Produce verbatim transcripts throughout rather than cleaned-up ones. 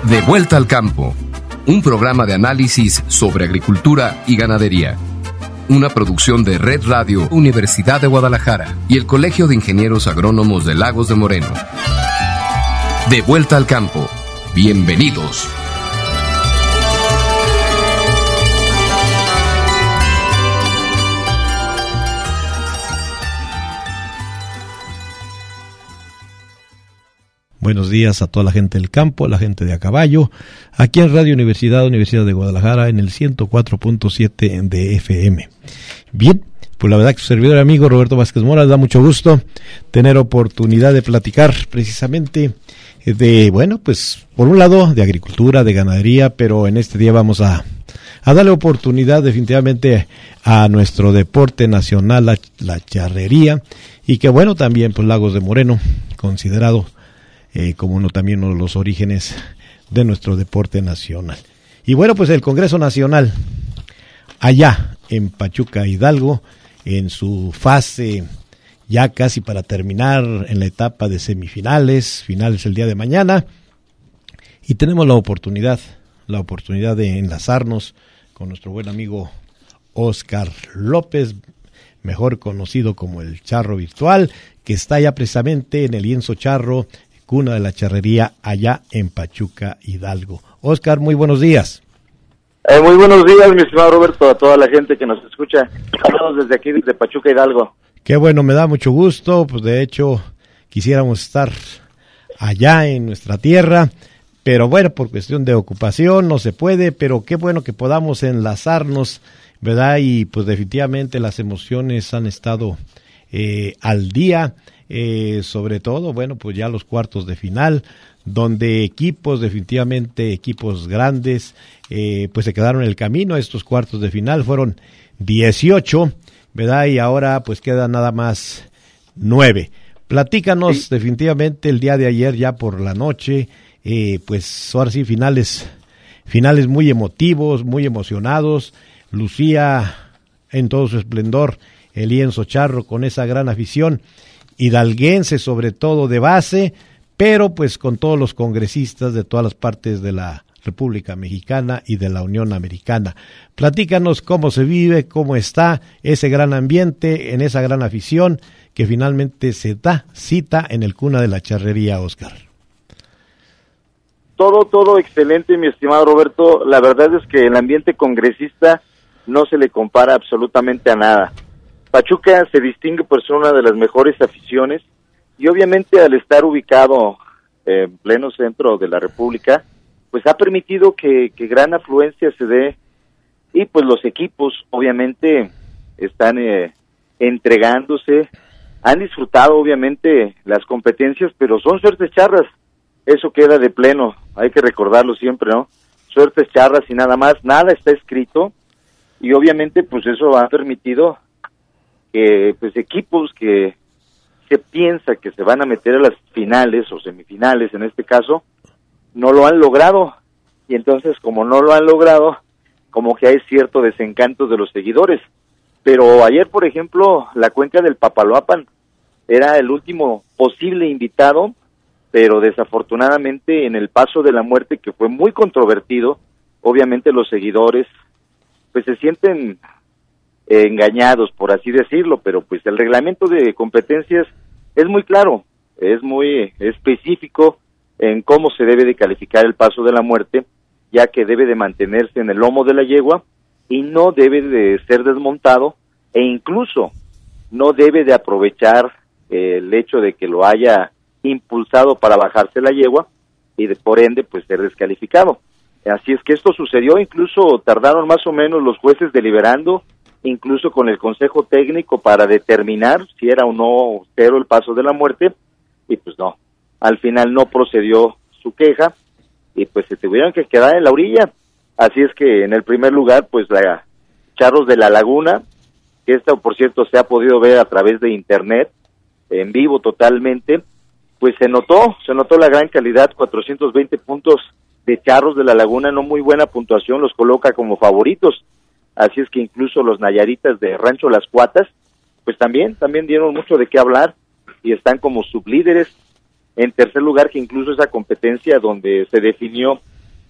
De vuelta al campo, un programa de análisis sobre agricultura y ganadería. Una producción de Red Radio, Universidad de Guadalajara y el Colegio de Ingenieros Agrónomos de Lagos de Moreno. De vuelta al campo. Bienvenidos. Buenos días a toda la gente del campo, a la gente de a caballo, aquí en Radio Universidad, Universidad de Guadalajara, en el ciento cuatro punto siete de F M. Bien, pues la verdad que su servidor amigo Roberto Vázquez Mora, da mucho gusto tener oportunidad de platicar precisamente de, bueno, pues por un lado de agricultura, de ganadería, pero en este día vamos a, a darle oportunidad definitivamente a nuestro deporte nacional, la, la charrería, y que bueno, también pues Lagos de Moreno, considerado Eh, como uno también uno de los orígenes de nuestro deporte nacional. Y bueno, pues el Congreso Nacional, allá en Pachuca, Hidalgo, en su fase ya casi para terminar en la etapa de semifinales, finales el día de mañana, y tenemos la oportunidad, la oportunidad de enlazarnos con nuestro buen amigo Oscar López, mejor conocido como el Charro Virtual, que está ya precisamente en el lienzo charro, cuna de la charrería, allá en Pachuca, Hidalgo. Oscar, muy buenos días. Eh, muy buenos días, mi estimado Roberto, a toda la gente que nos escucha. Saludos desde aquí, desde Pachuca, Hidalgo. Qué bueno, me da mucho gusto, pues de hecho quisiéramos estar allá en nuestra tierra, pero bueno, por cuestión de ocupación no se puede, pero qué bueno que podamos enlazarnos, ¿verdad? Y pues definitivamente las emociones han estado eh, al día. Eh, sobre todo, bueno, pues ya los cuartos de final, donde equipos, definitivamente equipos grandes, eh, pues se quedaron en el camino. Estos cuartos de final fueron dieciocho, ¿verdad? Y ahora pues quedan nada más nueve. Platícanos, sí. Definitivamente el día de ayer ya por la noche, eh, pues ahora sí finales, finales muy emotivos, muy emocionados. Lucía en todo su esplendor el lienzo charro con esa gran afición hidalguense, sobre todo de base, pero pues con todos los congresistas de todas las partes de la República Mexicana y de la Unión Americana. Platícanos cómo se vive, cómo está ese gran ambiente, en esa gran afición que finalmente se da cita en el cuna de la charrería, Oscar. Todo, todo excelente, mi estimado Roberto. La verdad es que el ambiente congresista no se le compara absolutamente a nada. Pachuca se distingue por ser una de las mejores aficiones y obviamente al estar ubicado en pleno centro de la República, pues ha permitido que, que gran afluencia se dé y pues los equipos obviamente están eh, entregándose, han disfrutado obviamente las competencias, pero son suertes charras, eso queda de pleno, hay que recordarlo siempre, ¿no? Suertes charras y nada más, nada está escrito y obviamente pues eso ha permitido que pues equipos que se piensa que se van a meter a las finales o semifinales en este caso, no lo han logrado, y entonces como no lo han logrado, como que hay cierto desencanto de los seguidores. Pero ayer, por ejemplo, la cuenca del Papaloapan era el último posible invitado, pero desafortunadamente en el paso de la muerte, que fue muy controvertido, obviamente los seguidores pues se sienten engañados, por así decirlo, pero pues el reglamento de competencias es muy claro, es muy específico en cómo se debe de calificar el paso de la muerte, ya que debe de mantenerse en el lomo de la yegua y no debe de ser desmontado e incluso no debe de aprovechar eh, el hecho de que lo haya impulsado para bajarse la yegua y de, por ende pues ser descalificado. Así es que esto sucedió, incluso tardaron más o menos los jueces deliberando, incluso con el consejo técnico para determinar si era o no cero el paso de la muerte, y pues no, al final no procedió su queja, y pues se tuvieron que quedar en la orilla. Así es que en el primer lugar, pues la Charros de la Laguna, que esta por cierto se ha podido ver a través de internet, en vivo totalmente, pues se notó, se notó la gran calidad, cuatrocientos veinte puntos de Charros de la Laguna, no muy buena puntuación, los coloca como favoritos. Así es que incluso los nayaritas de Rancho Las Cuatas, pues también, también dieron mucho de qué hablar y están como sublíderes. En tercer lugar, que incluso esa competencia donde se definió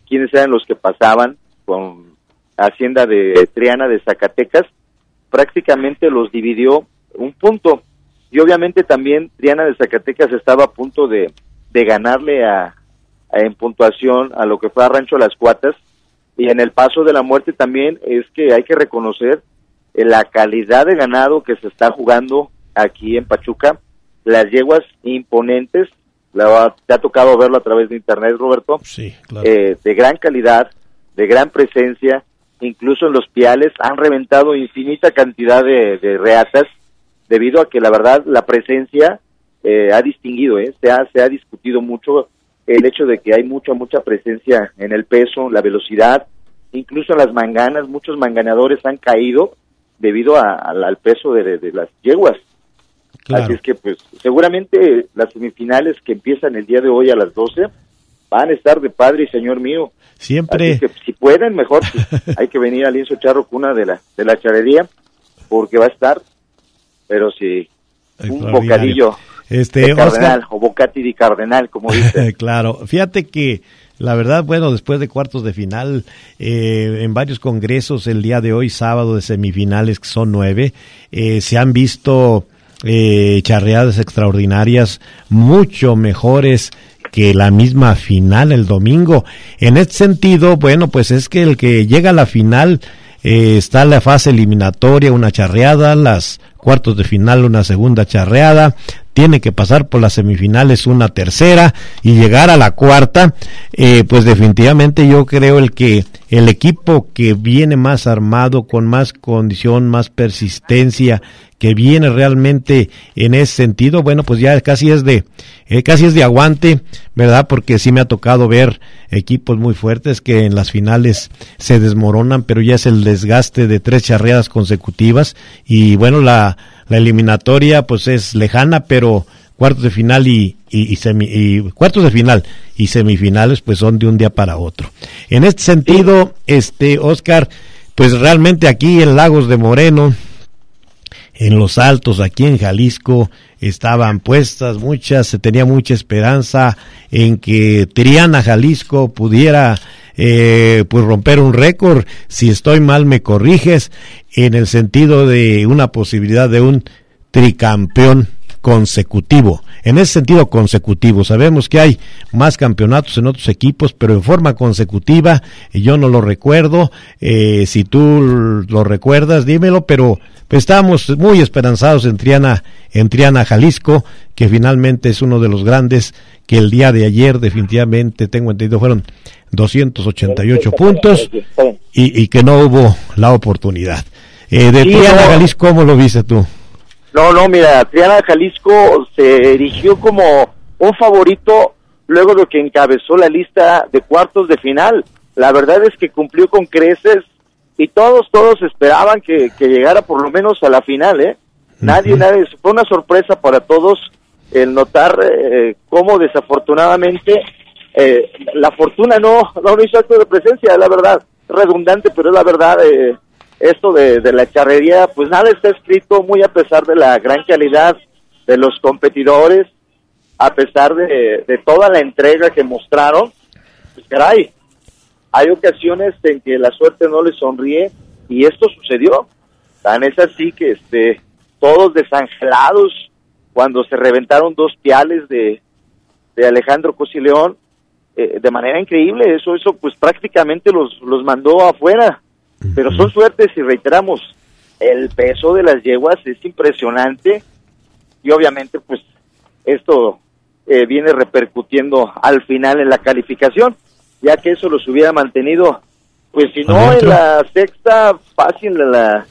quiénes eran los que pasaban con Hacienda de Triana de Zacatecas, prácticamente los dividió un punto, y obviamente también Triana de Zacatecas estaba a punto de, de ganarle a, a en puntuación a lo que fue a Rancho Las Cuatas, y en el Paso de la Muerte también es que hay que reconocer la calidad de ganado que se está jugando aquí en Pachuca, las yeguas imponentes, la, te ha tocado verlo a través de internet, Roberto, sí, claro. eh, de gran calidad, de gran presencia, incluso en los piales han reventado infinita cantidad de, de reatas, debido a que la verdad la presencia eh, ha distinguido, eh, se, ha, se ha discutido mucho el hecho de que hay mucha, mucha presencia en el peso, la velocidad, incluso en las manganas, muchos manganeadores han caído debido a, a, al peso de, de, de las yeguas. Claro. Así es que pues seguramente las semifinales que empiezan el día de hoy a las doce van a estar de padre y señor mío. Siempre. Así que si pueden, mejor pues, hay que venir al Lienzo Charro, cuna de la de la charrería, porque va a estar, pero sí, un bocadillo este, de cardenal, Oscar... o bocati di cardenal, como dice. Claro, fíjate que la verdad, bueno, después de cuartos de final, eh, en varios congresos el día de hoy, sábado de semifinales, que son nueve, eh, se han visto eh, charreadas extraordinarias, mucho mejores que la misma final el domingo. En este sentido, bueno, pues es que el que llega a la final eh, está en la fase eliminatoria, una charreada, las cuartos de final, una segunda charreada, tiene que pasar por las semifinales una tercera y llegar a la cuarta. Eh, pues definitivamente yo creo el que el equipo que viene más armado, con más condición, más persistencia, que viene realmente en ese sentido, bueno, pues ya casi es de eh, casi es de aguante, ¿verdad? Porque sí me ha tocado ver equipos muy fuertes que en las finales se desmoronan, pero ya es el desgaste de tres charreadas consecutivas, y bueno, la la eliminatoria pues es lejana, pero cuartos de final y, y, y, semi, y cuartos de final y semifinales pues son de un día para otro. En este sentido, este Oscar, pues realmente aquí en Lagos de Moreno, en Los Altos, aquí en Jalisco, estaban puestas muchas, se tenía mucha esperanza en que Triana Jalisco pudiera eh, pues romper un récord. Si estoy mal me corriges, en el sentido de una posibilidad de un tricampeón consecutivo. En ese sentido consecutivo, sabemos que hay más campeonatos en otros equipos, pero en forma consecutiva, yo no lo recuerdo. Eh, si tú lo recuerdas, dímelo, pero pues estábamos muy esperanzados en Triana, en Triana Jalisco, que finalmente es uno de los grandes, que el día de ayer definitivamente, tengo entendido, fueron doscientos ochenta y ocho puntos, y, y que no hubo la oportunidad. Eh, de sí, Triana no. Jalisco, ¿cómo lo viste tú? No, no, mira, Triana Jalisco se erigió como un favorito luego de que encabezó la lista de cuartos de final. La verdad es que cumplió con creces y todos, todos esperaban que, que llegara por lo menos a la final, ¿eh? Nadie, uh-huh. nadie, fue una sorpresa para todos el notar eh, cómo desafortunadamente eh, la fortuna no, no hizo acto de presencia, la verdad, redundante, pero es la verdad. eh, Esto de, de la charrería, pues nada está escrito, muy a pesar de la gran calidad de los competidores, a pesar de, de toda la entrega que mostraron, pues caray, hay ocasiones en que la suerte no les sonríe, y esto sucedió. Tan es así que este, todos desangelados, cuando se reventaron dos piales de, de Alejandro Cosileón, eh, de manera increíble, eso, eso pues prácticamente los, los mandó afuera. Pero son suertes, y reiteramos, el peso de las yeguas es impresionante, y obviamente pues esto eh, viene repercutiendo al final en la calificación, ya que eso los hubiera mantenido, pues si no en la sexta, fácil en la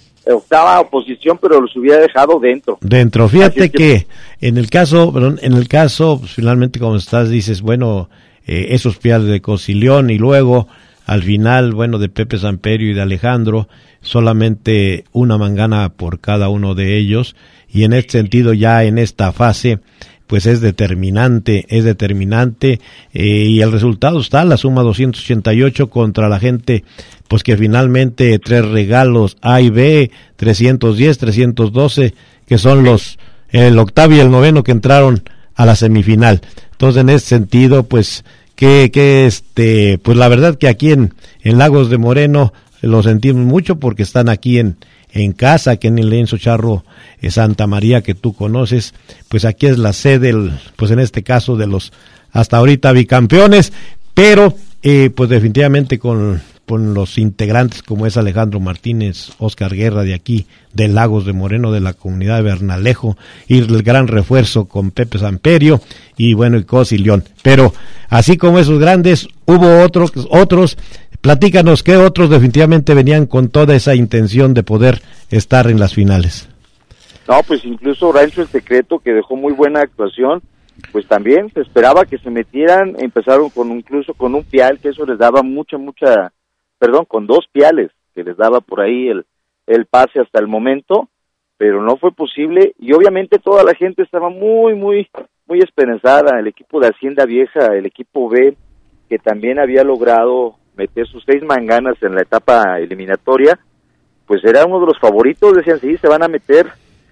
octava posición, pero los hubiera dejado dentro. Dentro, fíjate que, que en el caso, perdón, en el caso, pues, finalmente como estás, dices, bueno, eh, esos piales de Cosileón, y luego al final, bueno, de Pepe Samperio y de Alejandro, solamente una mangana por cada uno de ellos, y en este sentido ya en esta fase, pues es determinante, es determinante, eh, y el resultado está, la suma doscientos ochenta y ocho contra la gente, pues que finalmente tres regalos A y B, trescientos diez, trescientos doce, que son los, el octavo y el noveno que entraron a la semifinal. Entonces en este sentido, pues, que, que este, pues la verdad que aquí en, en Lagos de Moreno lo sentimos mucho porque están aquí en, en casa, que en el Lienzo Charro eh, Santa María que tú conoces, pues aquí es la sede, el, pues en este caso de los hasta ahorita bicampeones, pero eh, pues definitivamente con, con los integrantes como es Alejandro Martínez, Óscar Guerra de aquí, de Lagos de Moreno, de la comunidad de Bernalejo, y el gran refuerzo con Pepe Samperio, y bueno, y Cos y León. Pero así como esos grandes, hubo otros, otros, platícanos qué otros definitivamente venían con toda esa intención de poder estar en las finales. No, pues incluso Rancho El Secreto, que dejó muy buena actuación, pues también se esperaba que se metieran, empezaron con incluso con un pial, que eso les daba mucha, mucha, perdón, con dos piales, que les daba por ahí el, el pase hasta el momento, pero no fue posible, y obviamente toda la gente estaba muy, muy, muy esperanzada, el equipo de Hacienda Vieja, el equipo B, que también había logrado meter sus seis manganas en la etapa eliminatoria, pues era uno de los favoritos, decían, sí, se van a meter,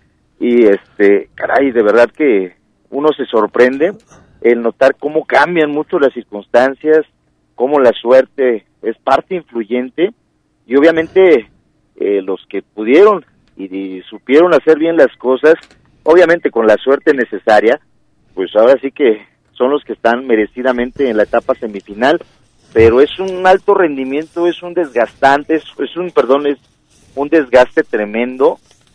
y este, caray, de verdad que uno se sorprende el notar cómo cambian mucho las circunstancias, cómo la suerte es parte influyente, y obviamente eh, los que pudieron y, y supieron hacer bien las cosas, obviamente con la suerte necesaria, pues ahora sí que son los que están merecidamente en la etapa semifinal, pero es un alto rendimiento, es un desgastante, es, es un, perdón, es un desgaste tremendo,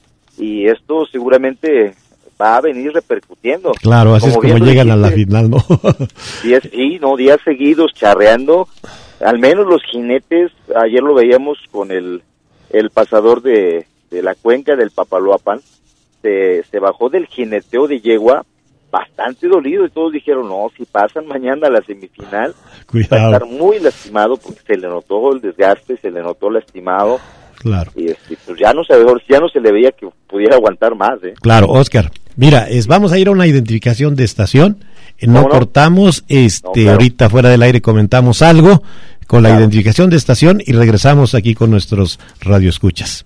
y esto seguramente va a venir repercutiendo. Claro, así como es como llegan a la final, ¿no? días, sí, no, días seguidos charreando, al menos los jinetes, ayer lo veíamos con el, el pasador de, de la cuenca del Papaloapan, se, se bajó del jineteo de yegua bastante dolido, y todos dijeron, no, si pasan mañana a la semifinal, cuidado, va a estar muy lastimado, porque se le notó el desgaste, se le notó lastimado. Claro. Y este, pues ya no se ya no se le veía que pudiera aguantar más, ¿eh? Claro, Óscar. Mira, es, vamos a ir a una identificación de estación. Eh, no, no cortamos, este, no, claro. Ahorita fuera del aire comentamos algo con la claro. identificación de estación y regresamos aquí con nuestros radioescuchas.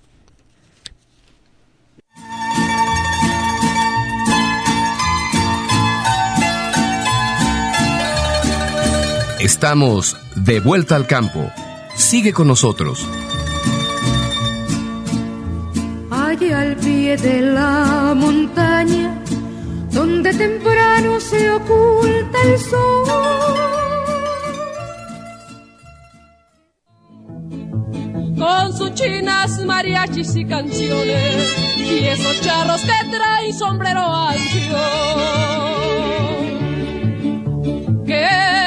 Estamos de vuelta al campo. Sigue con nosotros. Allá al pie de la montaña, donde temprano se oculta el sol, con sus chinas, mariachis y canciones, y esos charros que traen sombrero ancho, que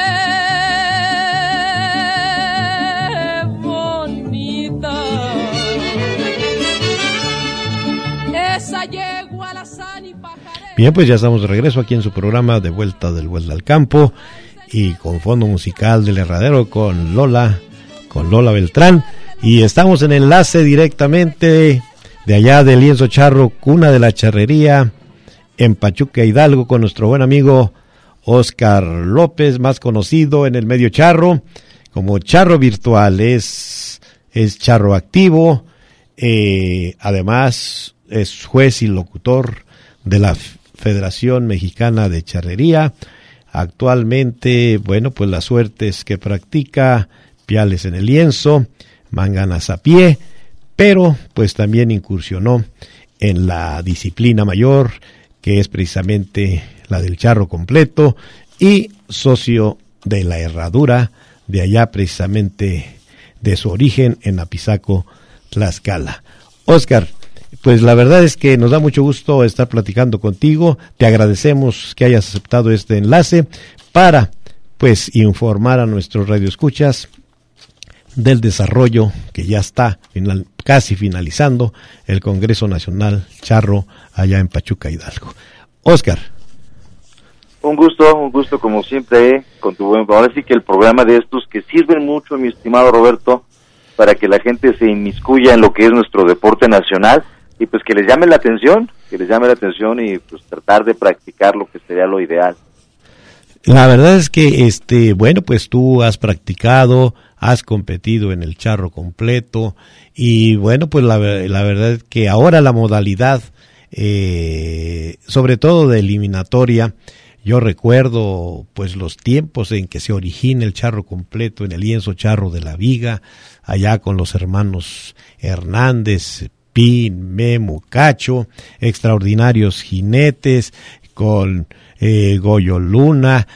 bien, pues ya estamos de regreso aquí en su programa de Vuelta del Vuelta al Campo, y con fondo musical del Herradero con Lola, con Lola Beltrán, y estamos en enlace directamente de allá del Lienzo Charro, cuna de la charrería, en Pachuca, Hidalgo, con nuestro buen amigo Óscar López, más conocido en el medio charro como Charro Virtual. Es, es charro activo, eh, además es juez y locutor de la Federación Mexicana de Charrería. Actualmente, bueno, pues las suertes que practica, piales en el lienzo, manganas a pie, pero pues también incursionó en la disciplina mayor, que es precisamente la del charro completo, y socio de la herradura, de allá precisamente de su origen en Apizaco, Tlaxcala. Óscar, pues la verdad es que nos da mucho gusto estar platicando contigo. Te agradecemos que hayas aceptado este enlace para, pues, informar a nuestros radioescuchas del desarrollo que ya está final, casi finalizando el Congreso Nacional Charro allá en Pachuca, Hidalgo. Óscar. Un gusto, un gusto como siempre, eh, con tu buen, ahora sí que el programa de estos que sirven mucho, mi estimado Roberto, para que la gente se inmiscuya en lo que es nuestro deporte nacional, y pues que les llame la atención, que les llame la atención y pues tratar de practicar lo que sería lo ideal. La verdad es que, este, bueno, pues tú has practicado, has competido en el charro completo, y bueno, pues la, la verdad es que ahora la modalidad, eh, sobre todo de eliminatoria, Yo recuerdo pues los tiempos en que se origina el charro completo en el lienzo charro de la Viga, allá con los hermanos Hernández, Pin, Memo, Cacho, extraordinarios jinetes, con eh, Goyo Luna,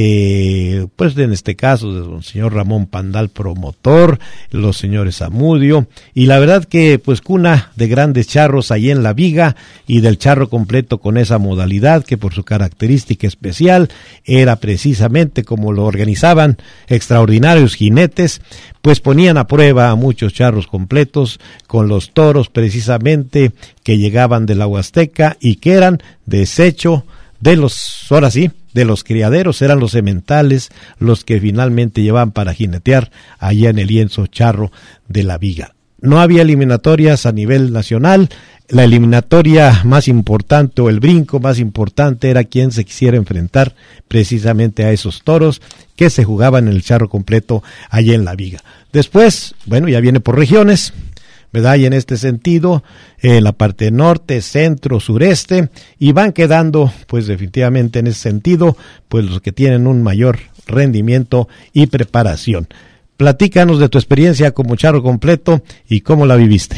eh, pues en este caso del señor Ramón Pandal, promotor, los señores Zamudio, y la verdad que pues cuna de grandes charros ahí en la Viga, y del charro completo con esa modalidad que por su característica especial era precisamente como lo organizaban extraordinarios jinetes, pues ponían a prueba a muchos charros completos con los toros precisamente que llegaban de la Huasteca y que eran desecho de los, ahora sí, de los criaderos, eran los sementales los que finalmente llevaban para jinetear allá en el lienzo charro de la Viga. No había eliminatorias a nivel nacional, la eliminatoria más importante o el brinco más importante era quien se quisiera enfrentar precisamente a esos toros que se jugaban en el charro completo allá en la Viga. Después, bueno, ya viene por regiones, ¿verdad? Y en este sentido, en eh, la parte norte, centro, sureste, y van quedando, pues definitivamente en ese sentido, pues los que tienen un mayor rendimiento y preparación. Platícanos de tu experiencia como charro completo y cómo la viviste.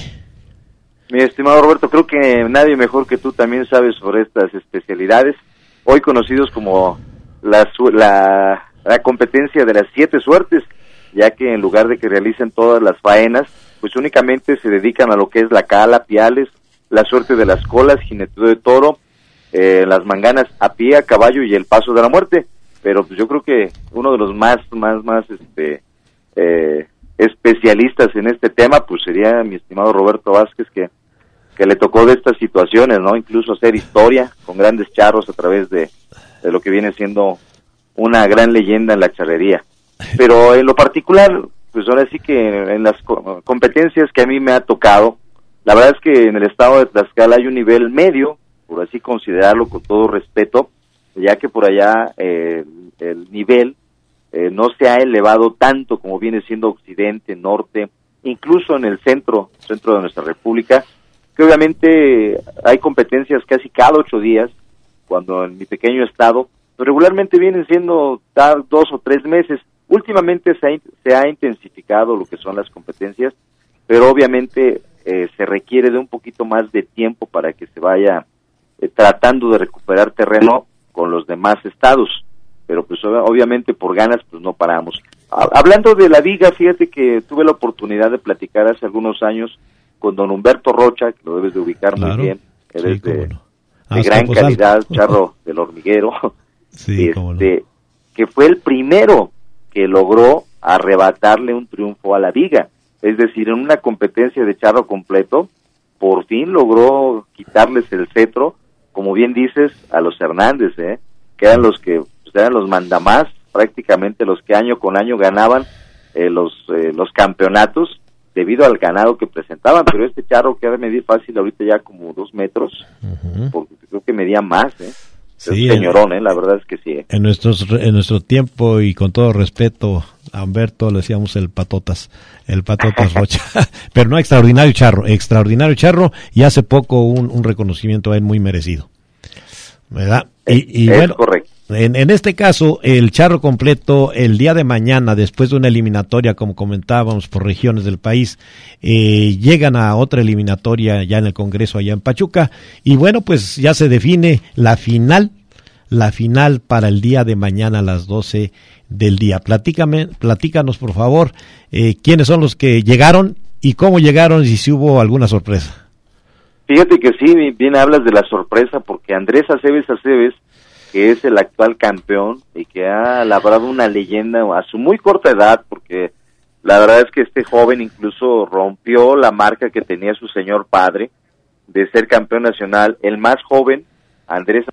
Mi estimado Roberto, creo que nadie mejor que tú también sabe sobre estas especialidades, hoy conocidos como la, la, la competencia de las siete suertes, ya que en lugar de que realicen todas las faenas, pues únicamente se dedican a lo que es la cala, piales, la suerte de las colas, jineteo de toro, eh, las manganas a pie, a caballo y el paso de la muerte. Pero pues yo creo que uno de los más, más, más, este, eh, especialistas en este tema, pues sería mi estimado Roberto Vázquez, que, que le tocó de estas situaciones, ¿no? Incluso hacer historia con grandes charros a través de, de lo que viene siendo una gran leyenda en la charrería. Pero en lo particular, pues ahora sí que en las co- competencias que a mí me ha tocado, la verdad es que en el estado de Tlaxcala hay un nivel medio, por así considerarlo con todo respeto, ya que por allá eh, el nivel eh, no se ha elevado tanto como viene siendo occidente, norte, incluso en el centro, centro de nuestra república, que obviamente hay competencias casi cada ocho días, cuando en mi pequeño estado, regularmente vienen siendo dos o tres meses. Últimamente se ha, se ha intensificado lo que son las competencias, pero obviamente eh, se requiere de un poquito más de tiempo para que se vaya eh, tratando de recuperar terreno con los demás estados, pero pues obviamente por ganas pues no paramos. Hablando de la Viga, fíjate que tuve la oportunidad de platicar hace algunos años con don Humberto Rocha, que lo debes de ubicar claro, muy bien, eres sí, de, no. de gran calidad, alto. Charro del hormiguero, sí, este, no. que fue el primero que logró arrebatarle un triunfo a la Viga, es decir, en una competencia de charro completo, por fin logró quitarles el cetro, como bien dices, a los Hernández, ¿eh? que eran los que pues, eran los mandamás, prácticamente los que año con año ganaban eh, los eh, los campeonatos debido al ganado que presentaban, pero este charro que ha de medir fácil ahorita ya como dos metros, uh-huh. porque creo que medía más, ¿eh? Sí, es señorón, ¿eh? La verdad es que sí. ¿eh? En, nuestros, en nuestro tiempo, y con todo respeto a Humberto, le decíamos el Patotas, el Patotas Rocha, pero no extraordinario charro, extraordinario charro, y hace poco un, un reconocimiento a él muy merecido, ¿verdad? Y, y es bueno, correcto. En, en este caso, el charro completo, el día de mañana, después de una eliminatoria, como comentábamos, por regiones del país, eh, llegan a otra eliminatoria ya en el Congreso allá en Pachuca, y bueno, pues ya se define la final, la final para el día de mañana a las doce del día. Platícame, platícanos, por favor, eh, quiénes son los que llegaron y cómo llegaron y si hubo alguna sorpresa. Fíjate que sí, bien hablas de la sorpresa, porque Andrés Aceves Aceves, que es el actual campeón y que ha labrado una leyenda a su muy corta edad, porque la verdad es que este joven incluso rompió la marca que tenía su señor padre de ser campeón nacional, el más joven, Andrés.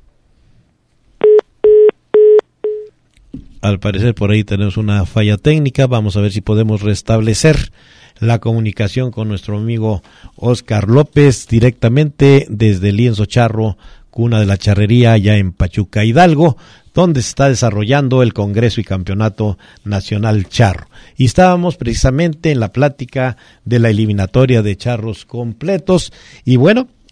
Al parecer por ahí tenemos una falla técnica, vamos a ver si podemos restablecer la comunicación con nuestro amigo Oscar López directamente desde el Lienzo Charro, cuna de la charrería allá en Pachuca, Hidalgo, donde se está desarrollando el Congreso y Campeonato Nacional Charro. Y estábamos precisamente en la plática de la eliminatoria de charros completos, y bueno,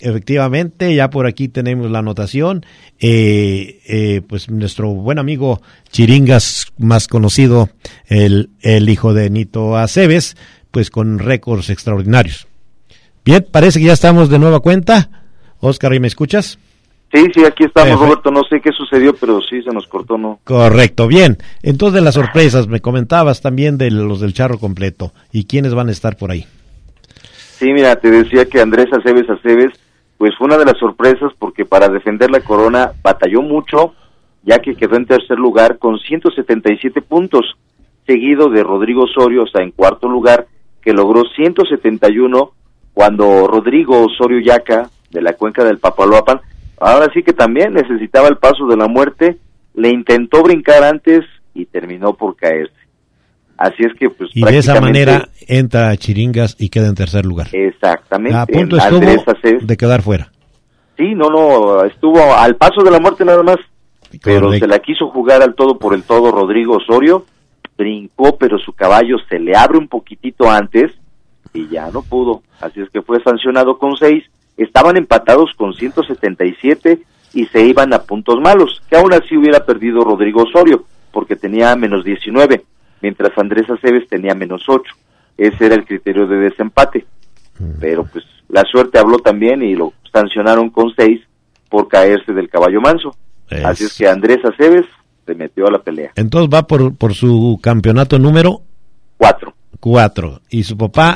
efectivamente, ya por aquí tenemos la anotación. Eh, eh, pues nuestro buen amigo Chiringas, más conocido, el, el hijo de Nito Aceves, pues con récords extraordinarios. Bien, parece que ya estamos de nueva cuenta. Oscar, ¿y me escuchas? Sí, sí, aquí estamos, Perfecto. Roberto, no sé qué sucedió, pero sí se nos cortó, ¿no? Correcto, bien. Entonces, de las sorpresas, me comentabas también de los del charro completo. ¿Y quiénes van a estar por ahí? Sí, mira, te decía que Andrés Aceves Aceves, pues fue una de las sorpresas porque para defender la corona batalló mucho, ya que quedó en tercer lugar con ciento setenta y siete puntos, seguido de Rodrigo Osorio, o sea, en cuarto lugar, que logró ciento setenta y uno, cuando Rodrigo Osorio Yaca, de la cuenca del Papaloapan, ahora sí que también necesitaba el paso de la muerte, le intentó brincar antes y terminó por caerse. Así es que pues y de esa manera entra Chiringas y queda en tercer lugar. Exactamente. A punto Andrés estuvo Aceves, de quedar fuera. Sí, no, no, estuvo al paso de la muerte nada más, pero Correcto. se la quiso jugar al todo por el todo Rodrigo Osorio, brincó, pero su caballo se le abre un poquitito antes y ya no pudo. Así es que fue sancionado con seis, estaban empatados con ciento setenta y siete y se iban a puntos malos, que aún así hubiera perdido Rodrigo Osorio, porque tenía menos diecinueve, mientras Andrés Aceves tenía menos ocho. Ese era el criterio de desempate. Pero pues la suerte habló también y lo sancionaron con seis por caerse del caballo manso. Es... Así es que Andrés Aceves se metió a la pelea. Entonces va por, por su campeonato número Cuatro. cuatro. ¿Y su papá?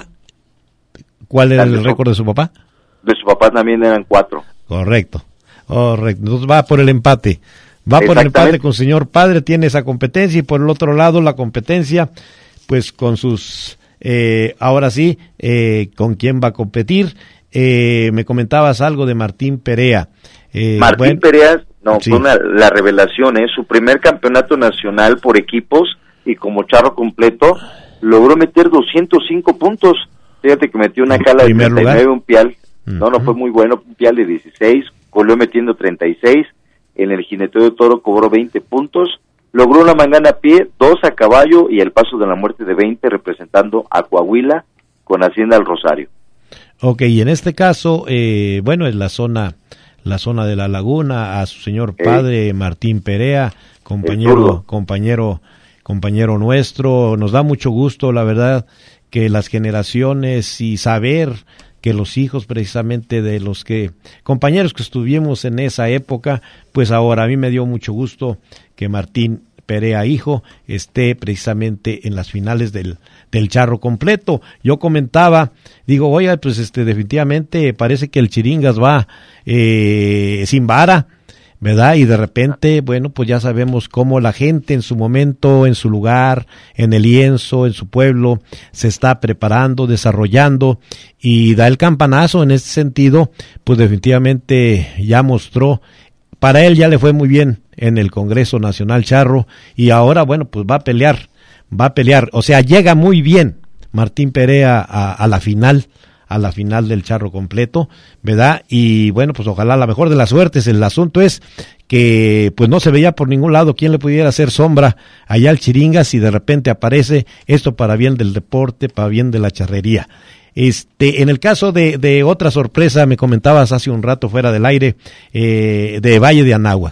¿Cuál era el récord de su papá? De su papá también eran cuatro. Correcto. Correcto. Entonces va por el empate. Va por el empate con señor padre, tiene esa competencia, y por el otro lado la competencia, pues con sus, eh, ahora sí, eh, con quién va a competir. Eh, me comentabas algo de Martín Perea. Eh, Martín bueno, Perea, no, sí. fue una, la revelación, ¿eh? Su primer campeonato nacional por equipos y como charro completo, logró meter doscientos cinco puntos. Fíjate que metió una cala de treinta y nueve, lugar. Un pial, uh-huh. no, no fue muy bueno, un pial de dieciséis, colió metiendo treinta y seis, en el jineteo de toro cobró veinte puntos, logró una mangana a pie, dos a caballo y el paso de la muerte de veinte, representando a Coahuila con Hacienda al Rosario. Ok, y en este caso, eh, bueno, es la zona, la zona de la Laguna, a su señor padre, eh, Martín Perea, compañero, compañero, compañero nuestro. Nos da mucho gusto, la verdad, que las generaciones y saber que los hijos precisamente de los que, compañeros que estuvimos en esa época, pues ahora a mí me dio mucho gusto que Martín Perea hijo esté precisamente en las finales del, del charro completo. Yo comentaba, digo, oiga, pues este definitivamente parece que el Chiringas va eh, sin vara, ¿verdad? Y de repente, bueno, pues ya sabemos cómo la gente en su momento, en su lugar, en el lienzo, en su pueblo, se está preparando, desarrollando y da el campanazo en este sentido, pues definitivamente ya mostró. Para él ya le fue muy bien en el Congreso Nacional Charro y ahora, bueno, pues va a pelear, va a pelear, o sea, llega muy bien Martín Perea a, a la final, a la final del charro completo, ¿verdad? Y bueno, pues ojalá la mejor de las suertes. El asunto es que pues no se veía por ningún lado quién le pudiera hacer sombra allá al Chiringas y de repente aparece esto para bien del deporte, para bien de la charrería. Este, en el caso de, de otra sorpresa, me comentabas hace un rato fuera del aire, eh, de Valle de Anáhuac.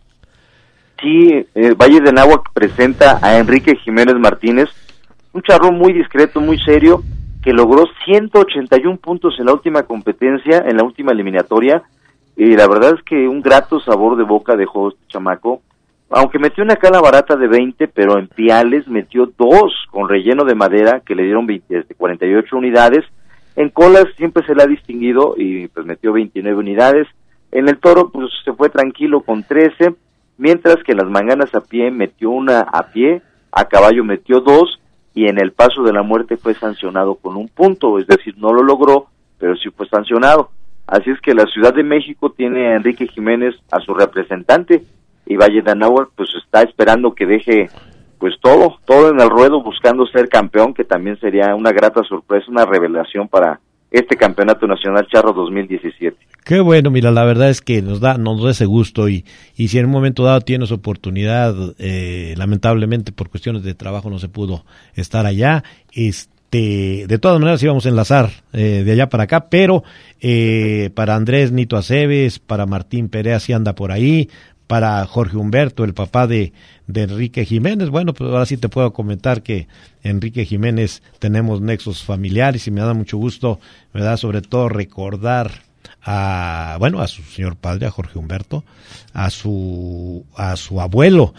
Sí, el Valle de Anáhuac presenta a Enrique Jiménez Martínez, un charro muy discreto, muy serio, que logró ciento ochenta y uno puntos en la última competencia, en la última eliminatoria, y la verdad es que un grato sabor de boca dejó este chamaco, aunque metió una cala barata de veinte, pero en piales metió dos con relleno de madera que le dieron veinte, cuarenta y ocho unidades. En colas siempre se le ha distinguido y pues metió veintinueve unidades. En el toro pues se fue tranquilo con trece, mientras que en las manganas a pie metió una a pie, a caballo metió dos y en el paso de la muerte fue sancionado con un punto, es decir, no lo logró, pero sí fue sancionado. Así es que la Ciudad de México tiene a Enrique Jiménez a su representante y Valle de Anáhuac pues está esperando que deje pues todo, todo en el ruedo buscando ser campeón, que también sería una grata sorpresa, una revelación para este Campeonato Nacional Charro dos mil diecisiete. Qué bueno, mira, la verdad es que nos da nos da ese gusto y, y si en un momento dado tienes oportunidad, eh, lamentablemente por cuestiones de trabajo no se pudo estar allá, este este, de todas maneras íbamos a enlazar eh, de allá para acá, pero eh, para Andrés Nito Aceves, para Martín Perea si anda por ahí, para Jorge Humberto, el papá de, de Enrique Jiménez. Bueno, pues ahora sí te puedo comentar que Enrique Jiménez tenemos nexos familiares y me da mucho gusto, ¿verdad? Sobre todo recordar a, bueno, a su señor padre, a Jorge Humberto, a su, a su abuelo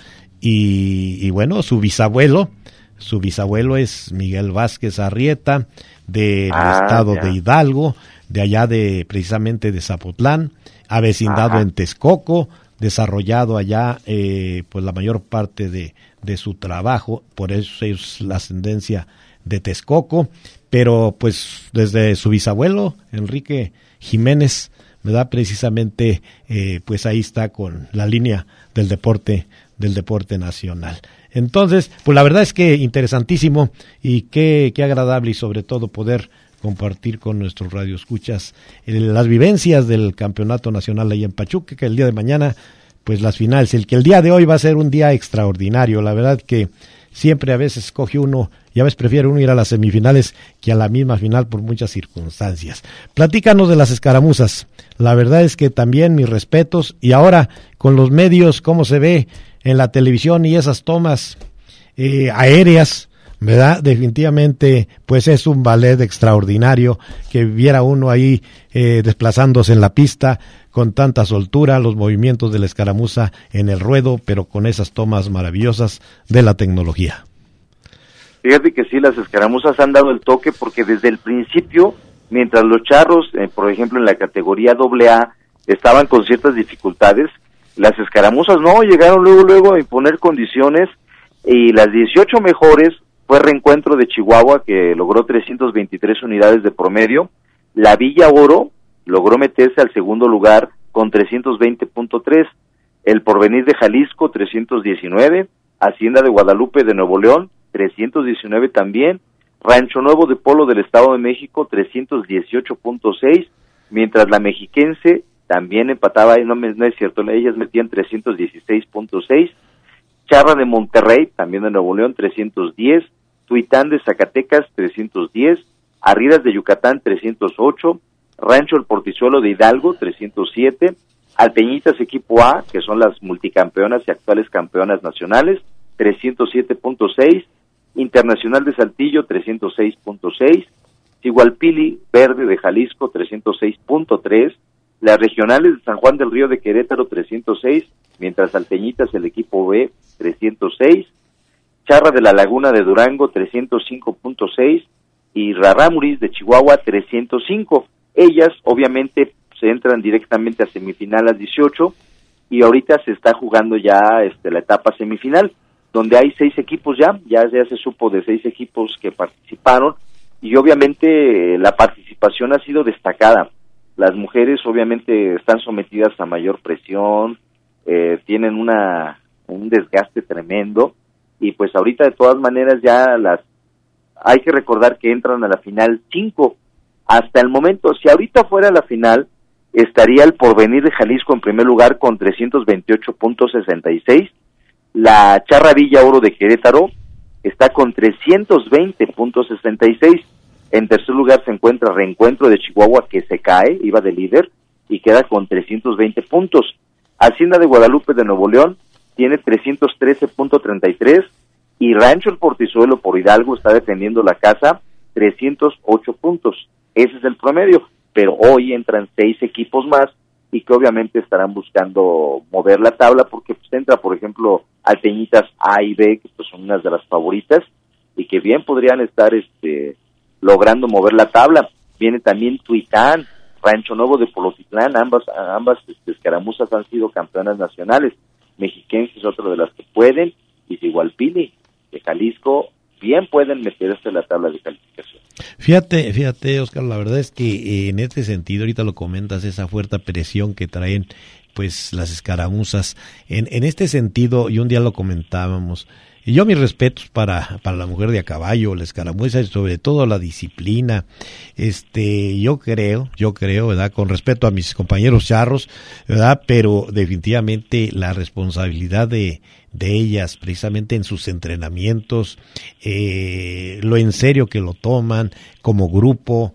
y, y bueno, su bisabuelo. Su bisabuelo es Miguel Vázquez Arrieta, del ah, estado ya. de Hidalgo, de allá de, precisamente de Zapotlán, avecindado Ajá. en Texcoco, desarrollado allá eh, pues la mayor parte de, de su trabajo, por eso es la ascendencia de Texcoco, pero pues desde su bisabuelo Enrique Jiménez, ¿verdad? Precisamente eh, pues ahí está con la línea del deporte del deporte nacional. Entonces, pues la verdad es que interesantísimo y qué, qué agradable y sobre todo poder compartir con nuestros radioescuchas eh, las vivencias del campeonato nacional ahí en Pachuca, que el día de mañana, pues las finales, el que el día de hoy va a ser un día extraordinario. La verdad que siempre a veces coge uno, y a veces prefiere uno ir a las semifinales que a la misma final por muchas circunstancias. Platícanos de las escaramuzas. La verdad es que también mis respetos, y ahora con los medios, cómo se ve en la televisión y esas tomas eh, aéreas, ¿verdad? Definitivamente, pues es un ballet extraordinario que viera uno ahí eh, desplazándose en la pista con tanta soltura, los movimientos de la escaramuza en el ruedo, pero con esas tomas maravillosas de la tecnología. Fíjate que sí, las escaramuzas han dado el toque porque desde el principio, mientras los charros, eh, por ejemplo en la categoría doble A, estaban con ciertas dificultades, las escaramuzas no, llegaron luego luego a imponer condiciones y las dieciocho mejores fue Reencuentro de Chihuahua que logró trescientas veintitrés unidades de promedio, la Villa Oro logró meterse al segundo lugar con trescientos veinte punto tres, el Porvenir de Jalisco trescientos diecinueve, Hacienda de Guadalupe de Nuevo León trescientos diecinueve también, Rancho Nuevo de Polo del Estado de México trescientos dieciocho punto seis, mientras la Mexiquense también empataba, no, me, no es cierto, ellas metían trescientos dieciséis punto seis, Charra de Monterrey, también de Nuevo León, trescientos diez, Tuitán de Zacatecas, trescientos diez, Arridas de Yucatán, trescientos ocho, Rancho El Portizuelo de Hidalgo, trescientos siete, Alpeñitas Equipo A, que son las multicampeonas y actuales campeonas nacionales, trescientos siete punto seis, Internacional de Saltillo, trescientos seis punto seis, Cigualpili Verde de Jalisco, trescientos seis punto tres, las regionales de San Juan del Río de Querétaro, trescientos seis, mientras Alpeñitas, el equipo B, trescientos seis, Charra de la Laguna de Durango, trescientos cinco punto seis, y Rarámuris de Chihuahua, trescientos cinco. Ellas, obviamente, se entran directamente a semifinal las dieciocho, y ahorita se está jugando ya este, la etapa semifinal, donde hay seis equipos ya, ya, ya se supo de seis equipos que participaron, y obviamente la participación ha sido destacada. Las mujeres obviamente están sometidas a mayor presión, eh, tienen una un desgaste tremendo, y pues ahorita de todas maneras ya las hay que recordar que entran a la final cinco. Hasta el momento, si ahorita fuera la final, estaría el Porvenir de Jalisco en primer lugar con trescientos veintiocho punto sesenta y seis, la Charra Villa Oro de Querétaro está con trescientos veinte punto sesenta y seis, en tercer lugar se encuentra Reencuentro de Chihuahua, que se cae, iba de líder, y queda con trescientos veinte puntos. Hacienda de Guadalupe de Nuevo León tiene trescientos trece punto treinta y tres, y Rancho El Portizuelo por Hidalgo está defendiendo la casa, trescientos ocho puntos. Ese es el promedio, pero hoy entran seis equipos más, y que obviamente estarán buscando mover la tabla, porque pues entra, por ejemplo, Alpeñitas A y B, que pues son unas de las favoritas, y que bien podrían estar este logrando mover la tabla. Viene también Tuitán, Rancho Nuevo de Polotitlán, ambas ambas este, escaramuzas han sido campeonas nacionales. Mexiquense es otra de las que pueden, y Cigualpili de Jalisco bien pueden meterse en la tabla de calificación. Fíjate, fíjate, Oscar, la verdad es que eh, en este sentido, ahorita lo comentas, esa fuerte presión que traen pues las escaramuzas. En, en este sentido, y un día lo comentábamos, y yo mis respetos para, para la mujer de a caballo, la escaramuza y sobre todo la disciplina. Este, yo creo, yo creo, ¿verdad? Con respeto a mis compañeros charros, ¿verdad? Pero definitivamente la responsabilidad de, de ellas, precisamente en sus entrenamientos, eh, lo en serio que lo toman como grupo,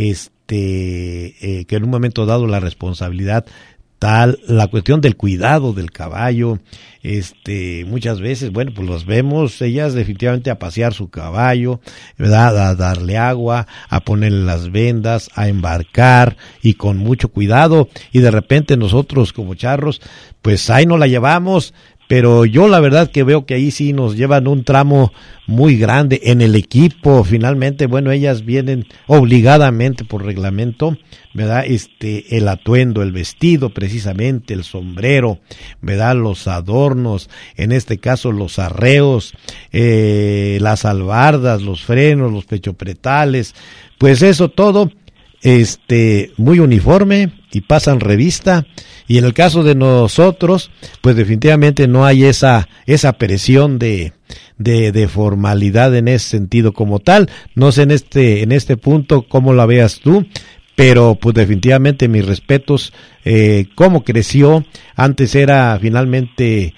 este, eh, que en un momento dado la responsabilidad tal, la cuestión del cuidado del caballo, este, muchas veces, bueno, pues los vemos, ellas definitivamente a pasear su caballo, ¿verdad? A darle agua, a ponerle las vendas, a embarcar, y con mucho cuidado, y de repente nosotros como charros, pues ahí no la llevamos, pero yo la verdad que veo que ahí sí nos llevan un tramo muy grande en el equipo. Finalmente, bueno, ellas vienen obligadamente por reglamento, ¿verdad? Este, el atuendo, el vestido precisamente, el sombrero, ¿verdad? Los adornos, en este caso los arreos, eh, las albardas, los frenos, los pechopretales, pues eso todo, este, muy uniforme y pasan revista. Y en el caso de nosotros, pues definitivamente no hay esa esa presión de de, de formalidad en ese sentido como tal. No sé en este en este punto cómo la veas tú, pero pues definitivamente mis respetos, eh, cómo creció. Antes era finalmente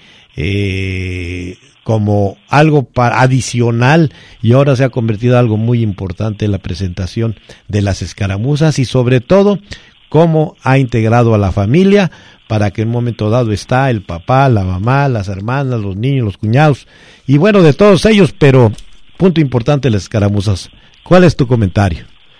eh, como algo para, adicional, y ahora se ha convertido en algo muy importante en la presentación de las escaramuzas, y sobre todo cómo ha integrado a la familia para que en un momento dado está el papá, la mamá, las hermanas, los niños, los cuñados, y bueno, de todos ellos, pero punto importante las escaramuzas. ¿Cuál es tu comentario?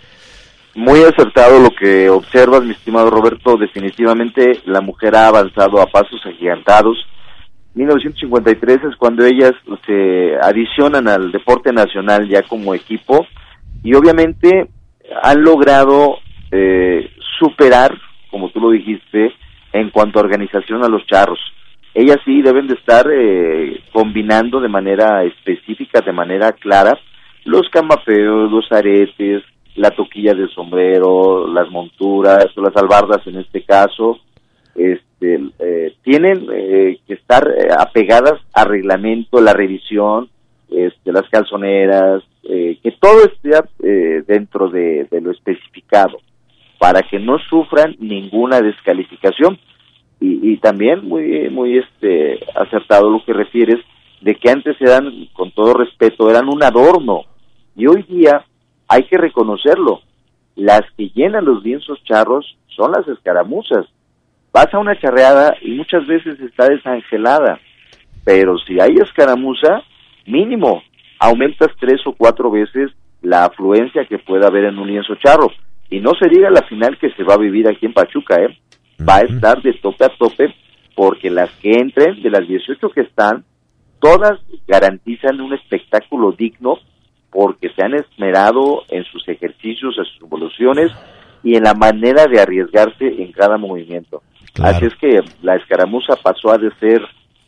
Muy acertado lo que observas, mi estimado Roberto. Definitivamente la mujer ha avanzado a pasos agigantados. mil novecientos cincuenta y tres es cuando ellas se adicionan al deporte nacional ya como equipo, y obviamente han logrado eh, superar, como tú lo dijiste, en cuanto a organización a los charros. Ellas sí deben de estar eh, combinando de manera específica, de manera clara, los camapeos, los aretes, la toquilla del sombrero, las monturas, las albardas en este caso. Este, eh, tienen eh, que estar eh, apegadas a reglamento, la revisión, este, las calzoneras, eh, que todo esté eh, dentro de, de lo especificado, para que no sufran ninguna descalificación. Y, y también muy muy este acertado lo que refieres, de que antes eran, con todo respeto, eran un adorno, y hoy día hay que reconocerlo, las que llenan los lienzos charros son las escaramuzas. Vas a una charreada y muchas veces está desangelada, pero si hay escaramuza, mínimo aumentas tres o cuatro veces la afluencia que pueda haber en un lienzo charro. Y no se diga la final que se va a vivir aquí en Pachuca, ¿eh? Va a estar de tope a tope, porque las que entren, de las dieciocho que están, todas garantizan un espectáculo digno, porque se han esmerado en sus ejercicios, en sus evoluciones y en la manera de arriesgarse en cada movimiento. Claro. Así es que la escaramuza pasó a de ser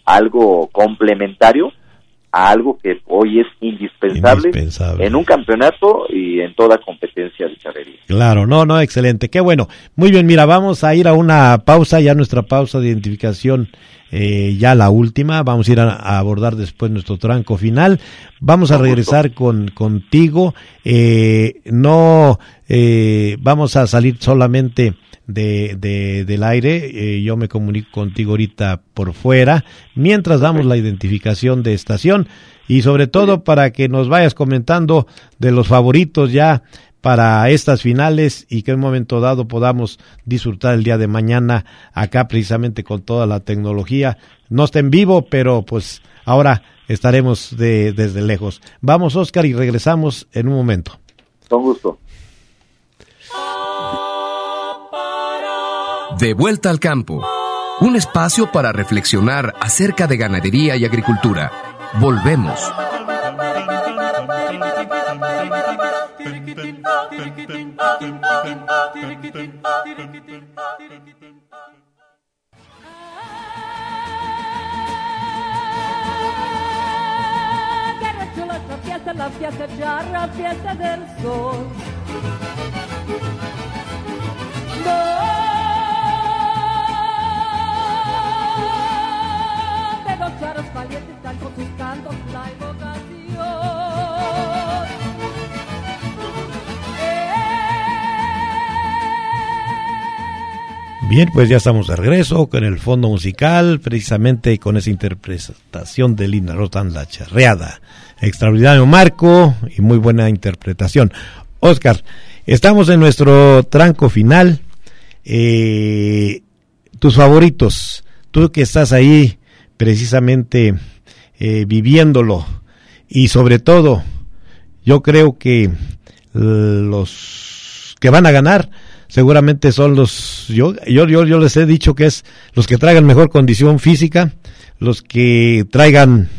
algo complementario a algo que hoy es indispensable, indispensable en un campeonato y en toda competencia de charrería. Claro, no, no, excelente, qué bueno. Muy bien, mira, vamos a ir a una pausa, ya nuestra pausa de identificación, eh, ya la última, vamos a ir a, a abordar después nuestro tranco final. Vamos a regresar con contigo, eh, no eh, vamos a salir solamente de, de del aire, eh, yo me comunico contigo ahorita por fuera, mientras damos la identificación de estación, y sobre todo para que nos vayas comentando de los favoritos ya para estas finales, y que en un momento dado podamos disfrutar el día de mañana acá precisamente con toda la tecnología. No está en vivo, pero pues ahora estaremos de, desde lejos. Vamos, Oscar, y regresamos en un momento. Con gusto. De vuelta al campo, un espacio para reflexionar acerca de ganadería y agricultura. Volvemos. La fiesta, la fiesta charra, fiesta del sol. No valientes dan con sus cantos la evocación. Bien, pues ya estamos de regreso con el fondo musical, precisamente con esa interpretación de Lina Roldán, La Charreada. Extraordinario marco y muy buena interpretación. Oscar, estamos en nuestro tranco final. Eh, tus favoritos, tú que estás ahí precisamente eh, viviéndolo, y sobre todo, yo creo que los que van a ganar seguramente son los, yo, yo, yo, yo les he dicho que es los que traigan mejor condición física, los que traigan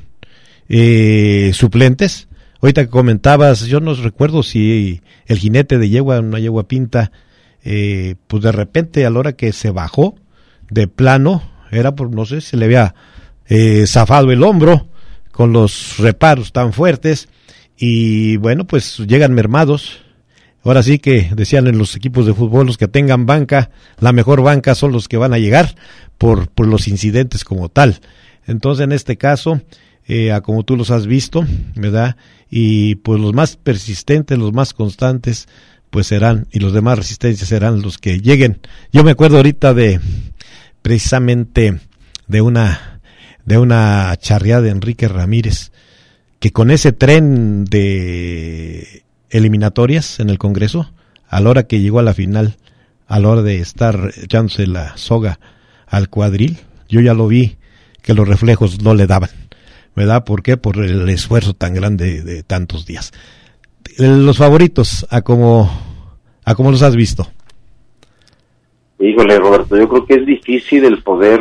eh, suplentes. Ahorita que comentabas, yo no recuerdo si el jinete de yegua, una yegua pinta, eh, pues de repente a la hora que se bajó de plano, era por, no sé, se le había eh, zafado el hombro con los reparos tan fuertes, y bueno, pues llegan mermados. Ahora sí que decían en los equipos de fútbol, los que tengan banca, la mejor banca son los que van a llegar por, por los incidentes como tal. Entonces, en este caso, eh, a como tú los has visto, ¿verdad? Y pues los más persistentes, los más constantes, pues serán, y los de más resistencia serán los que lleguen. Yo me acuerdo ahorita de, precisamente, de una, de una charreada de Enrique Ramírez, que con ese tren de eliminatorias en el Congreso, a la hora que llegó a la final, a la hora de estar echándose la soga al cuadril, yo ya lo vi que los reflejos no le daban, ¿verdad? ¿Por qué? Por el esfuerzo tan grande de tantos días. Los favoritos, a como, a como los has visto. Híjole, Roberto, yo creo que es difícil el poder,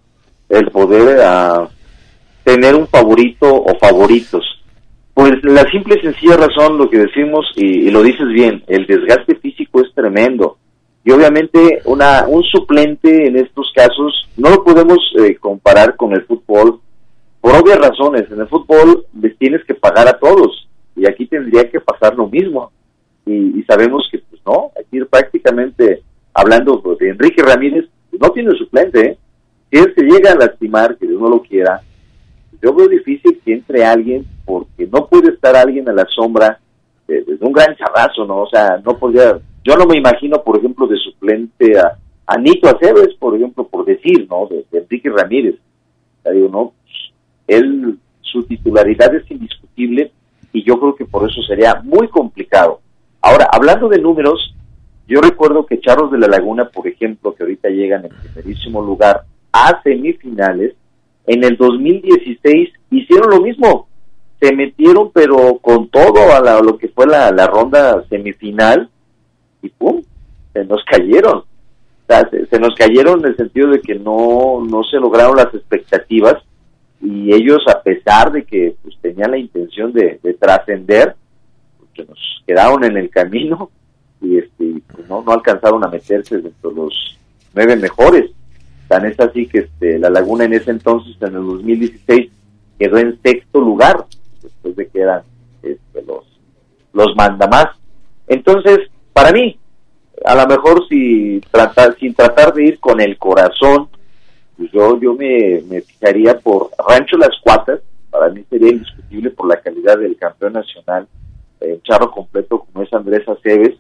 el poder uh, tener un favorito o favoritos. Pues la simple y sencilla razón, lo que decimos, y, y lo dices bien, el desgaste físico es tremendo. Y obviamente una un suplente en estos casos no lo podemos eh, comparar con el fútbol, por obvias razones. En el fútbol les tienes que pagar a todos, y aquí tendría que pasar lo mismo. Y, y sabemos que, pues no, aquí prácticamente, hablando de Enrique Ramírez, pues no tiene suplente, ¿eh? Si él se llega a lastimar, que Dios no lo quiera, yo veo difícil que entre alguien, porque no puede estar alguien a la sombra de, de un gran charrazo, ¿no? O sea, no podría, yo no me imagino, por ejemplo, de suplente a, a Nito Aceves, por ejemplo, por decir, ¿no? De, de Enrique Ramírez. O sea, digo, no, él, su titularidad es indiscutible, y yo creo que por eso sería muy complicado. Ahora, hablando de números, yo recuerdo que Charros de la Laguna, por ejemplo, que ahorita llegan en primerísimo lugar a semifinales, en el dos mil dieciséis hicieron lo mismo, se metieron pero con todo a, la, a lo que fue la, la ronda semifinal, y pum, se nos cayeron. O sea, se, se nos cayeron en el sentido de que no, no se lograron las expectativas, y ellos, a pesar de que pues tenían la intención de, de trascender, pues, nos quedaron en el camino, y este pues, no, no alcanzaron a meterse dentro de los nueve mejores. Tan es así que este, la Laguna en ese entonces, en el dos mil dieciséis, quedó en sexto lugar, después de que eran este, los, los mandamás. Entonces, para mí, a lo mejor si tratar, sin tratar de ir con el corazón, pues yo, yo me, me fijaría por Rancho Las Cuatas. Para mí sería indiscutible por la calidad del campeón nacional, el charro completo como es Andrés Aceves.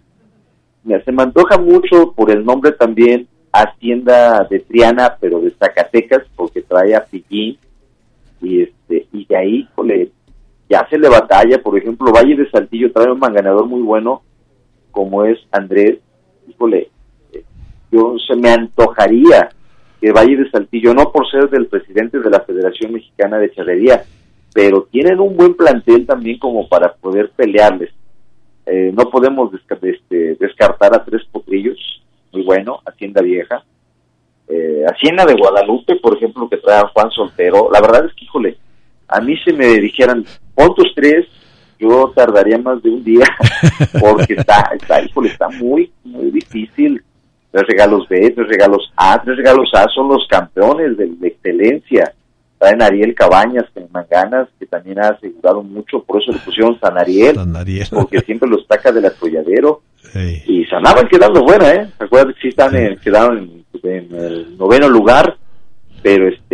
Se me antoja mucho por el nombre también Hacienda de Triana, pero de Zacatecas, porque trae a Piquín, y este y de ahí, híjole, ya se le batalla. Por ejemplo, Valle de Saltillo trae un manganador muy bueno, como es Andrés. Híjole, yo se me antojaría que Valle de Saltillo, no por ser del presidente de la Federación Mexicana de Charrería, pero tienen un buen plantel también como para poder pelearles. Eh, no podemos desca- este, descartar a Tres Potrillos, muy bueno, Hacienda Vieja, eh, Hacienda de Guadalupe, por ejemplo, que trae a Juan Soltero. La verdad es que, híjole, a mí se me dijeran, pon tus tres, yo tardaría más de un día, porque está, está, híjole, está muy, muy difícil. Tres regalos B, tres regalos A, tres regalos A son los campeones de, de excelencia. Traen a Ariel Cabañas en Manganas, que también ha asegurado mucho, por eso le pusieron San Ariel, San Ariel. Porque siempre los saca del atolladero. Sí. Y se andaban quedando fuera, ¿eh? Recuerda que sí están en, quedaron en, en el noveno lugar, pero este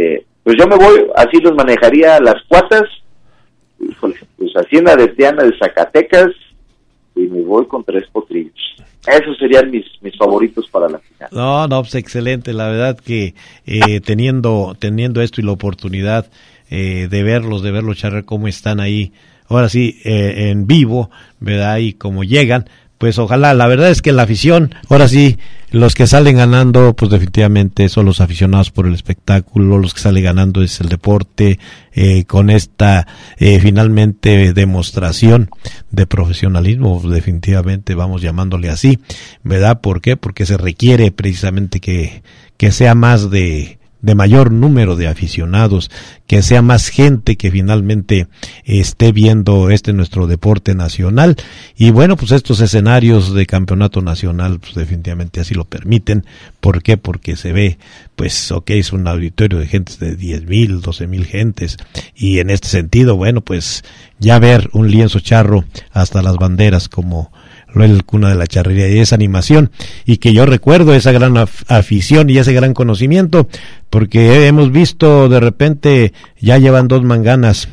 Pues yo me voy, así los manejaría las cuatas, híjole, pues Hacienda de Tiana de Zacatecas, y me voy con Tres Potrillos. Esos serían mis mis favoritos para la final. No, no, pues excelente, la verdad que eh, teniendo teniendo esto y la oportunidad eh, de verlos, de verlos charlar cómo están ahí, ahora sí, eh, en vivo, ¿verdad? Y cómo llegan, pues ojalá, la verdad es que la afición, ahora sí, los que salen ganando, pues definitivamente son los aficionados por el espectáculo, los que salen ganando es el deporte, eh, con esta eh, finalmente demostración de profesionalismo, definitivamente vamos llamándole así, ¿verdad? ¿Por qué? Porque se requiere precisamente que, que sea más de... de mayor número de aficionados, que sea más gente que finalmente esté viendo este nuestro deporte nacional, y bueno, pues estos escenarios de campeonato nacional pues definitivamente así lo permiten. ¿Por qué? Porque se ve, pues ok, es un auditorio de gentes de diez mil, doce mil gentes, y en este sentido, bueno, pues ya ver un lienzo charro hasta las banderas como el Cuna de la Charrería y esa animación, y que yo recuerdo esa gran af- afición y ese gran conocimiento, porque hemos visto de repente ya llevan dos manganas,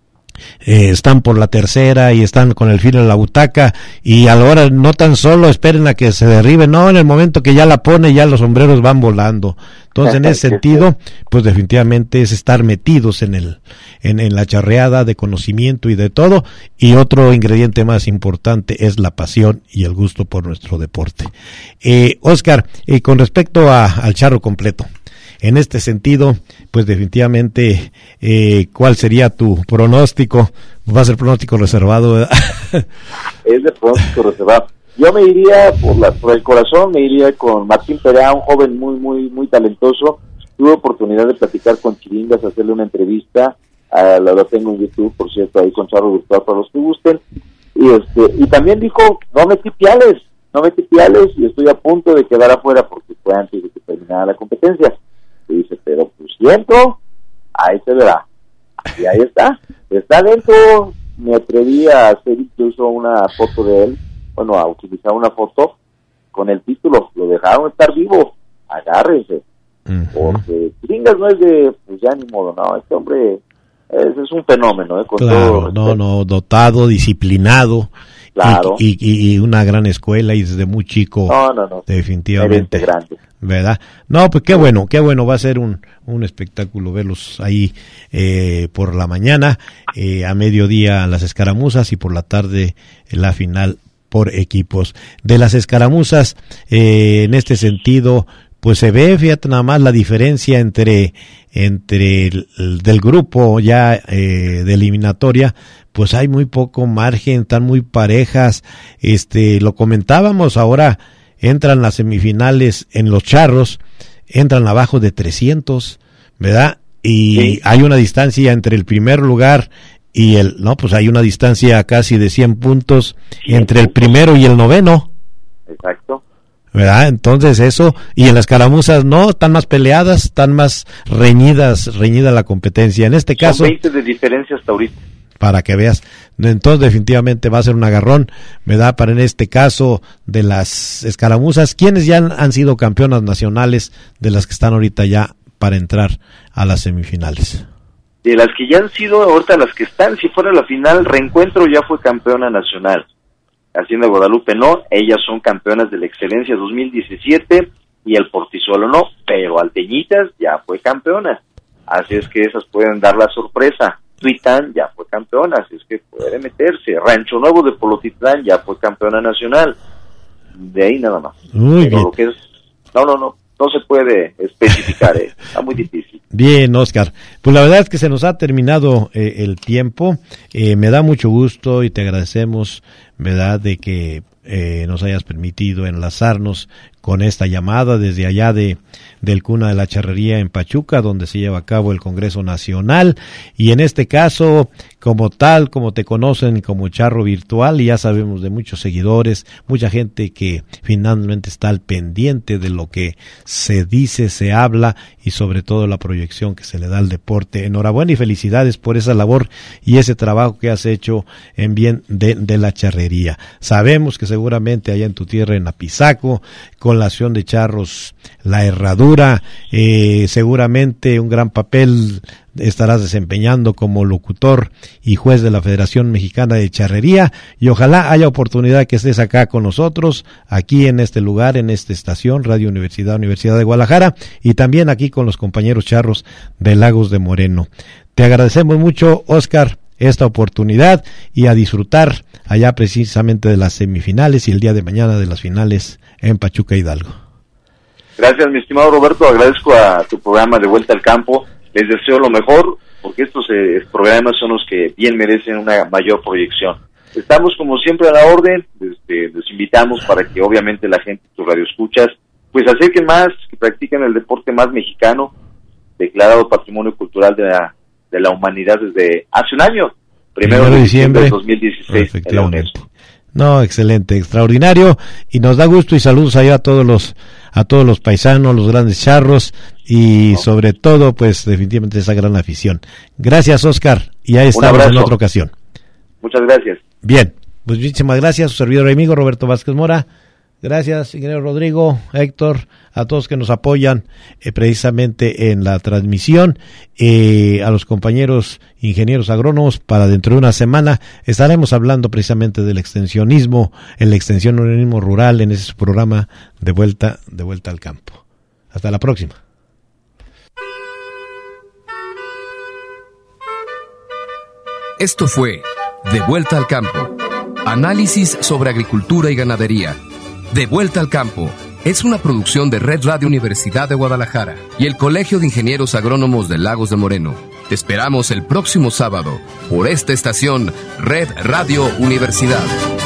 eh, están por la tercera y están con el filo en la butaca, y a la hora no tan solo esperen a que se derribe, no, en el momento que ya la pone ya los sombreros van volando. Entonces en ese sentido pues definitivamente es estar metidos en el en, en la charreada de conocimiento y de todo, y otro ingrediente más importante es la pasión y el gusto por nuestro deporte. eh, Oscar, eh, con respecto a, al charro completo, en este sentido, pues definitivamente, eh, ¿cuál sería tu pronóstico? Va a ser pronóstico reservado, ¿verdad? Es de pronóstico reservado. Yo me iría por la por el corazón, me iría con Martín Perea, un joven muy muy muy talentoso. Tuve oportunidad de platicar con Chiringas, hacerle una entrevista, uh, la, la tengo en YouTube, por cierto, ahí con Charro Virtual para los que gusten. Y este y también dijo, no metí piales, no metí piales y estoy a punto de quedar afuera porque fue antes de que terminara la competencia. Y dice, pero pues siento, ahí se verá. Y ahí está, está dentro. Me atreví a hacer incluso una foto de él, bueno, a utilizar una foto con el título, lo dejaron estar vivo, agárrense, uh-huh. Porque Chiringas no es de, pues ya ni modo, no, este hombre es, es un fenómeno, ¿eh? Con claro, todo no, no, dotado, disciplinado, claro. y, y, y una gran escuela, y desde muy chico, no, no, no. definitivamente, grande. ¿Verdad? No, pues qué bueno, qué bueno, va a ser un, un espectáculo verlos ahí eh, por la mañana, eh, a mediodía las escaramuzas y por la tarde la final por equipos. De las escaramuzas, eh, en este sentido, pues se ve, fíjate nada más la diferencia entre entre el, el del grupo ya eh, de eliminatoria, pues hay muy poco margen, están muy parejas, este, lo comentábamos, ahora entran las semifinales en los charros, entran abajo de trescientos, ¿verdad? Y sí. Hay una distancia entre el primer lugar y el, no, pues hay una distancia casi de cien puntos entre el primero y el noveno. Exacto. ¿Verdad? Entonces eso, y en las escaramuzas no, están más peleadas, están más reñidas, reñida la competencia. En este caso, son veinte de diferencia hasta ahorita. Para que veas, entonces definitivamente va a ser un agarrón, ¿verdad? Para en este caso de las escaramuzas, ¿quiénes ya han, han sido campeonas nacionales de las que están ahorita ya para entrar a las semifinales? De las que ya han sido, ahorita las que están, si fuera la final, Reencuentro ya fue campeona nacional. Hacienda Guadalupe no, ellas son campeonas de la Excelencia dos mil diecisiete y el Portizuelo no, pero Alteñitas ya fue campeona. Así es que esas pueden dar la sorpresa. Tuitán ya fue campeona, así es que puede meterse. Rancho Nuevo de Polotitlán ya fue campeona nacional. De ahí nada más. Muy pero bien. Lo que es, no, no, no, no se puede especificar, eh. Está muy difícil. Bien, Oscar. Pues la verdad es que se nos ha terminado eh, el tiempo. Eh, me da mucho gusto y te agradecemos, ¿verdad?, de que eh, nos hayas permitido enlazarnos con esta llamada desde allá de del Cuna de la Charrería en Pachuca, donde se lleva a cabo el Congreso Nacional, y en este caso, como tal, como te conocen como Charro Virtual, y ya sabemos de muchos seguidores, mucha gente que finalmente está al pendiente de lo que se dice, se habla, y sobre todo la proyección que se le da al deporte. Enhorabuena y felicidades por esa labor y ese trabajo que has hecho en bien de, de la charrería. ganadería. Sabemos que seguramente allá en tu tierra, en Apizaco, con la Asociación de Charros La Herradura, eh, seguramente un gran papel estarás desempeñando como locutor y juez de la Federación Mexicana de Charrería, y ojalá haya oportunidad que estés acá con nosotros, aquí en este lugar, en esta estación, Radio Universidad, Universidad de Guadalajara, y también aquí con los compañeros charros de Lagos de Moreno. Te agradecemos mucho, Óscar, esta oportunidad, y a disfrutar allá precisamente de las semifinales y el día de mañana de las finales en Pachuca, Hidalgo. Gracias, mi estimado Roberto, agradezco a tu programa de Vuelta al Campo. Les deseo lo mejor, porque estos eh, programas son los que bien merecen una mayor proyección. Estamos como siempre a la orden, este, les invitamos para que obviamente la gente, tus radioescuchas, pues acerquen más, que practiquen el deporte más mexicano, declarado Patrimonio Cultural de la, de la Humanidad desde hace un año, primero de diciembre de dos mil dieciséis en la UNESCO. No, excelente, extraordinario, y nos da gusto y saludos allá a todos los a todos los paisanos, los grandes charros, y no. sobre todo, pues definitivamente esa gran afición. Gracias, Óscar, y ahí estamos en otra ocasión. Muchas gracias. Bien, pues muchísimas gracias, su servidor y amigo Roberto Vázquez Mora. Gracias, ingeniero Rodrigo, Héctor, a todos que nos apoyan eh, precisamente en la transmisión, eh, a los compañeros ingenieros agrónomos. Para dentro de una semana estaremos hablando precisamente del extensionismo, el extensionismo rural en ese programa de vuelta, de vuelta al campo. Hasta la próxima. Esto fue De Vuelta al Campo, análisis sobre agricultura y ganadería. De Vuelta al Campo es una producción de Red Radio Universidad de Guadalajara y el Colegio de Ingenieros Agrónomos de Lagos de Moreno. Te esperamos el próximo sábado por esta estación Red Radio Universidad.